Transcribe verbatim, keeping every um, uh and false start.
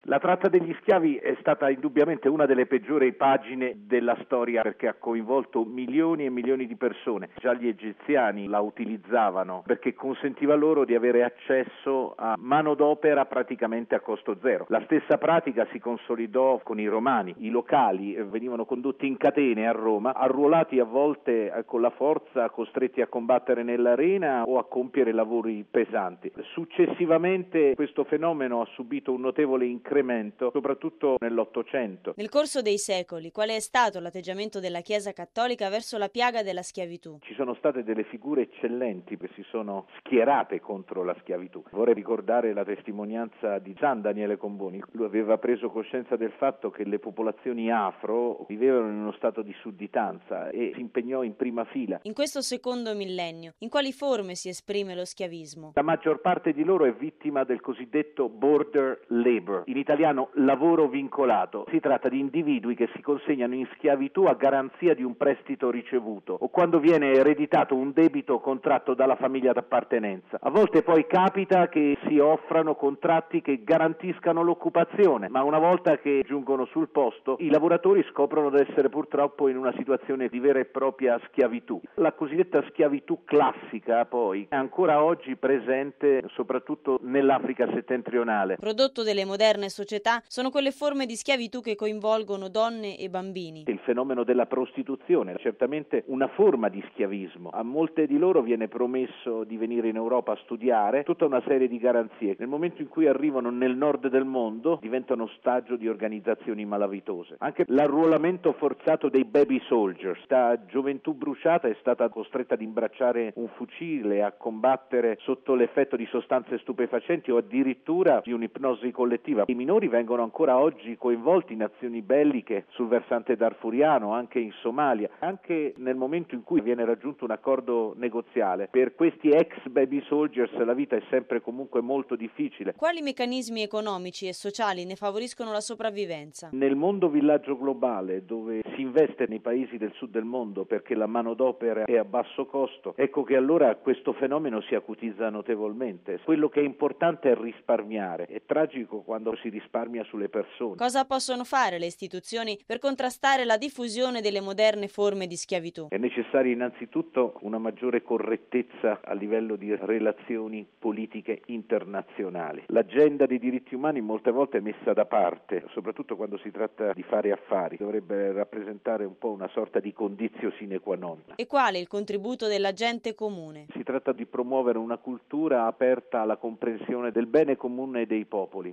La tratta degli schiavi è stata indubbiamente una delle peggiori pagine della storia perché ha coinvolto milioni e milioni di persone. Già gli egiziani la utilizzavano perché consentiva loro di avere accesso a manodopera praticamente a costo zero. La stessa pratica si consolidò con i romani. I locali venivano condotti in catene a Roma, arruolati a volte con la forza, costretti a combattere nell'arena o a compiere lavori pesanti. Successivamente questo fenomeno ha subito un notevole incremento soprattutto nell'Ottocento. Nel corso dei secoli, qual è stato l'atteggiamento della Chiesa cattolica verso la piaga della schiavitù? Ci sono state delle figure eccellenti che si sono schierate contro la schiavitù. Vorrei ricordare la testimonianza di San Daniele Comboni. Lui aveva preso coscienza del fatto che le popolazioni afro vivevano in uno stato di sudditanza e si impegnò in prima fila. In questo secondo millennio, in quali forme si esprime lo schiavismo? La maggior parte di loro è vittima del cosiddetto border labor. In italiano lavoro vincolato. Si tratta di individui che si consegnano in schiavitù a garanzia di un prestito ricevuto o quando viene ereditato un debito contratto dalla famiglia d'appartenenza. A volte poi capita che si offrano contratti che garantiscano l'occupazione, ma una volta che giungono sul posto i lavoratori scoprono di essere purtroppo in una situazione di vera e propria schiavitù. La cosiddetta schiavitù classica poi è ancora oggi presente soprattutto nell'Africa settentrionale. Prodotto delle moderne società sono quelle forme di schiavitù che coinvolgono donne e bambini. Il fenomeno della prostituzione è certamente una forma di schiavismo. A molte di loro viene promesso di venire in Europa a studiare, tutta una serie di garanzie. Nel momento in cui arrivano nel nord del mondo diventano ostaggio di organizzazioni malavitose. Anche l'arruolamento forzato dei baby soldiers. Questa gioventù bruciata è stata costretta ad imbracciare un fucile, a combattere sotto l'effetto di sostanze stupefacenti o addirittura di un'ipnosi collettiva. I minori vengono ancora oggi coinvolti in azioni belliche sul versante darfuriano, anche in Somalia, anche nel momento in cui viene raggiunto un accordo negoziale. Per questi ex baby soldiers la vita è sempre comunque molto difficile. Quali meccanismi economici e sociali ne favoriscono la sopravvivenza? Nel mondo villaggio globale, dove si investe nei paesi del sud del mondo perché la manodopera è a basso costo, ecco che allora questo fenomeno si acutizza notevolmente. Quello che è importante è risparmiare. È tragico quando si risparmia sulle persone. Cosa possono fare le istituzioni per contrastare la diffusione delle moderne forme di schiavitù? È necessaria innanzitutto una maggiore correttezza a livello di relazioni politiche internazionali. L'agenda dei diritti umani molte volte è messa da parte, soprattutto quando si tratta di fare affari. Dovrebbe rappresentare un po' una sorta di conditio sine qua non. E qual è il contributo della gente comune? Si tratta di promuovere una cultura aperta alla comprensione del bene comune dei popoli.